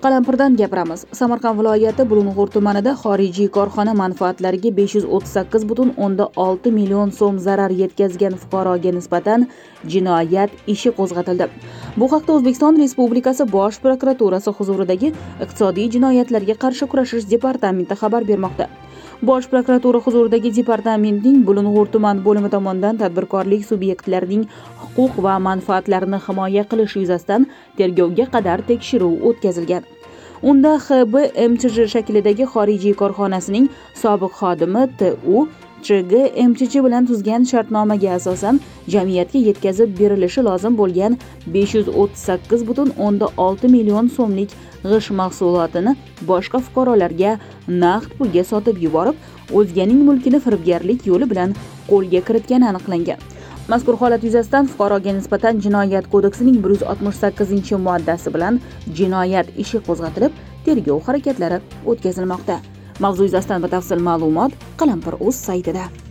Qalampirdan gapiramiz. Samarqand viloyati Bulung'ur tumanida xorijiy korxona manfaatlariga 538,6 million so'm zarar yetkazgan fuqaroga nisbatan jinoyat ishi qo'zg'atildi. Bu haqda O'zbekiston Respublikasi Bosh prokuraturasi huzuridagi iqtisodiy jinoyatlarga qarshi kurashish departamenti xabar bermoqda. Bosh prokuratura huzuridagi departamentning Bulung'ur tuman bo'limi tomonidan tadbirkorlik subyektlarining huquq va manfaatlarini himoya qilish yuzasidan tergovga qadar tekshiruv o'tkazilgan. Unda XB MChJ shaklidagi xorijiy korxonasining sobiq xodimi TU ChG MChJ bilan tuzgan shartnomaga asosan jamiyatga yetkazib berilishi lozim bo'lgan 538,6 million so'mlik g'ish mahsulotini boshqa fuqarolarga naqd pulga sotib yuborib, o'zganing mulkini firibgarlik yo'li bilan qo'lga kiritgani aniqlangan. Mazkur holat yuzasidan fuqaroga nisbatan Jinoyat kodeksining 168-moddasi bilan jinoyat ishi qo'zg'atilib, tergov harakatlari o'tkazilmoqda. Mavzu yuzasidan batafsil ma'lumot Qalampir.uz saytida.